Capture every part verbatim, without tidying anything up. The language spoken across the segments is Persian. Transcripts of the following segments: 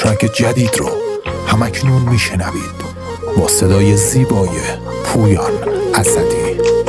ترک جدید رو همکنون میشنوید با صدای زیبای پویان اسدی.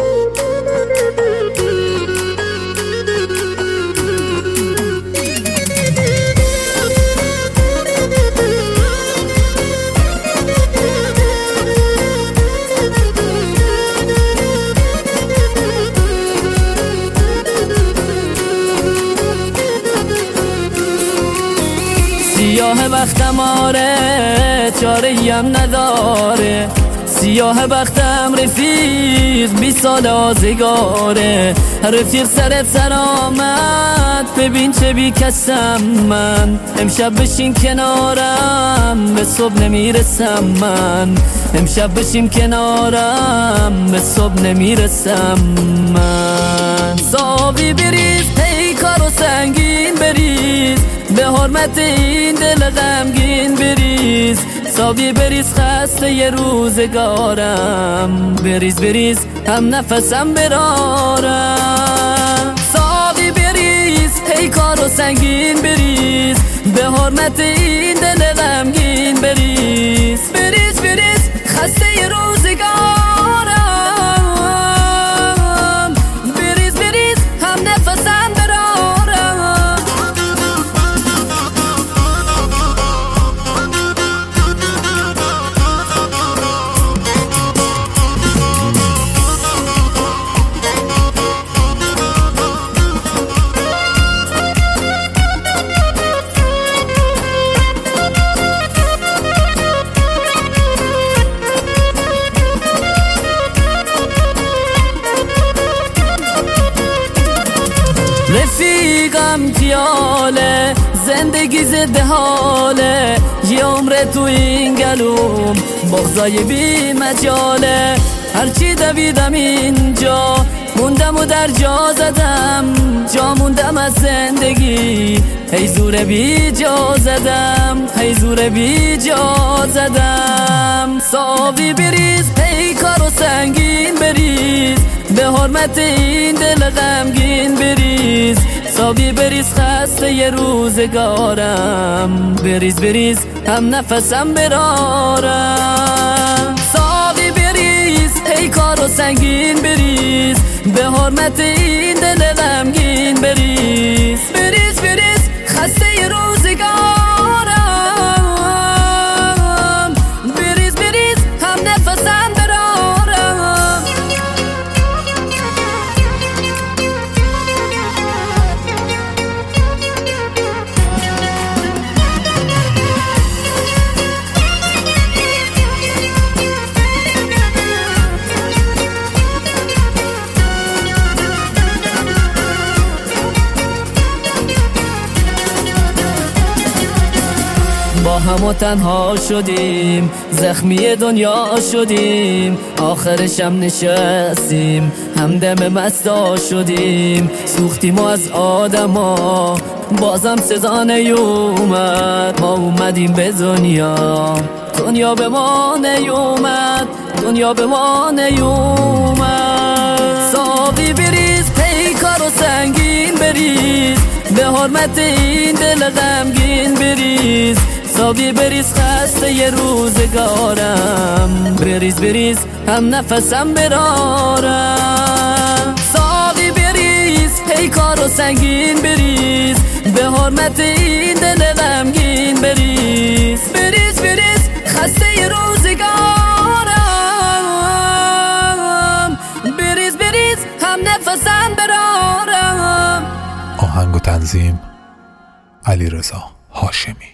سیاه بختم آره چاره‌ایم نداره، سیاه بختم رفیق بی سال آزگاره. رفیق سرت سر آمد ببین چه بی کسم من، امشب بشین کنارم به صبح نمیرسم من، امشب بشین کنارم به صبح نمیرسم من. صابی بریز پیکار و سنگین بریز، به حرمت این دل غمگین بریز. صابی بریز خسته ی روزگارم، بریز بریز هم نفسم برارم. صابی بریز پیکار و سنگین بریز، به حرمت این دل غمگین بریز. بریز بریز خسته ی روزگارم، بریز بریز هم نفسم برارم. رفیقم کیاله زندگی زده حاله، یه عمر تو این گلوم بغضای بی مجاله. هرچی دویدم اینجا موندم و در جا زدم، جا موندم از زندگی هی زور بی جا زدم، هی زور بی جا زدم. صابی بریز پیکار و سنگین بریز، به حرمت این دل غمگین بریز. صابی بریز خسته ی روزگارم، بریز بریز هم نفسم برارم. صابی بریز پیکار و سنگین بریز، به حرمت این دل غمگین بریز. بریز بریز خسته ی روزگارم، بریز بریز هم نفسم برارم. با هم و تنها شدیم، زخمی دنیا شدیم، آخرشم نشستیم همدم مستا شدیم. سوختیم و از آدما بازم سزا نیومد، ما اومدیم به دنیا، دنیا به ما نیومد، دنیا به ما نیومد. صابی بریز پیکار و سنگین بریز، به حرمت این دل غمگین بریز. صابی بریز خسته ی روزگارم، بریز بریز هم نفسم برارم. صابی بریز پیکار و سنگین بریز، به حرمت این دل غمگین بریز. بریز بریز خسته ی روزگارم، بریز بریز هم نفسم برارم. آهنگ و تنظیم علیرضا هاشمی.